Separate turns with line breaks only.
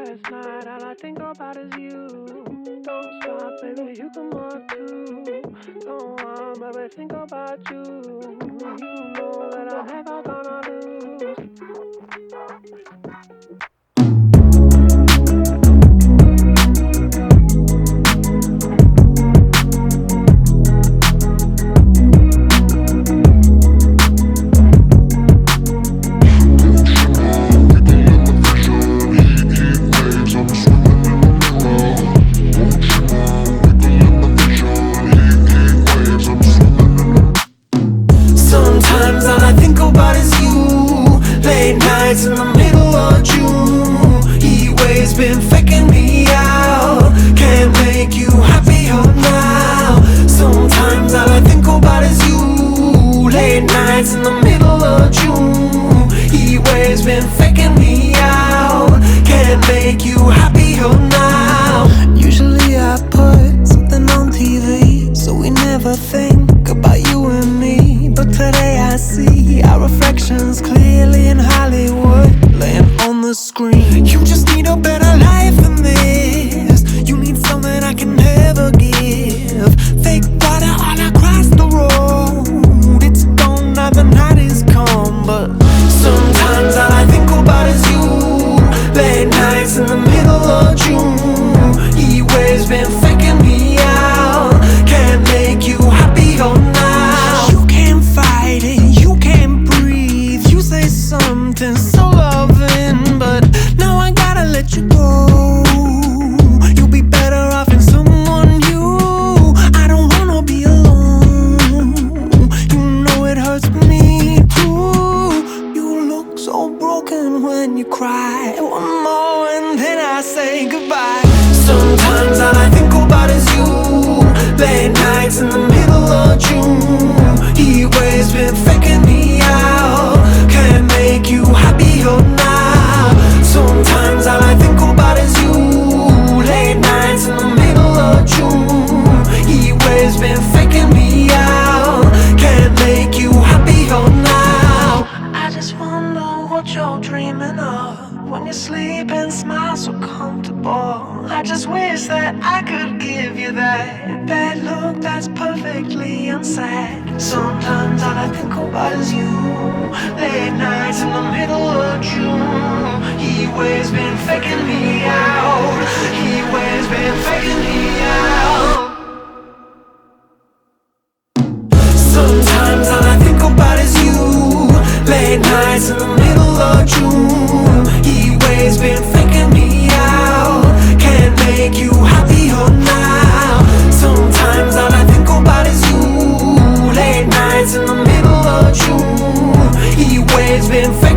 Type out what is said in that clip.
last night, all I think about is you. Don't stop, baby, you can walk too. Go on, baby, think about you. You know that I'm never gonna lose.
Sometimes all I think about is you. Late nights in the middle of June. Heat waves been faking me out. Can't make you happier now. Sometimes all I think about is you. Late nights in the middle of June. Heat waves been faking me out. Can't make you happier now. Usually I put something on TV, so we never think about you and me. But today I see our reflections clearly in Hollywood, laying on the screen. You just need a better life than this. You need something I can never give. Fake water all across the road. It's gone now, the night is come. But sometimes all I think about is you. Late nights in the middle of June. Heat waves been faking me out. Can't make you happier now. You can't fight it, you can't breathe. You say something so loving, but now I gotta let you go. You'll be better off in someone new. I don't wanna be alone. You know it hurts me too. You look so broken when you cry. One more and then I say goodbye. Sometimes all I think about is you. Late nights in the middle of June. Heat waves been faking me out. Can't make you happier now. Sometimes all I think about is you. Late nights in the middle of June. Heat waves been faking me out. Can't make you happier now. I just wonder what you're dreaming of when you sleep and smile so comfortable. I just wish that I could give you that bad look that's perfectly unsaid. Sometimes all I think about is you. Late nights in the middle of June. Heat waves been faking me out. Heat waves been faking me out. Sometimes all I think about is you. Late nights in the middle of June. Heat waves been faking me out. Can't make you happier now. Sometimes all I think about is you. Late nights in the middle of June. Heat waves been faking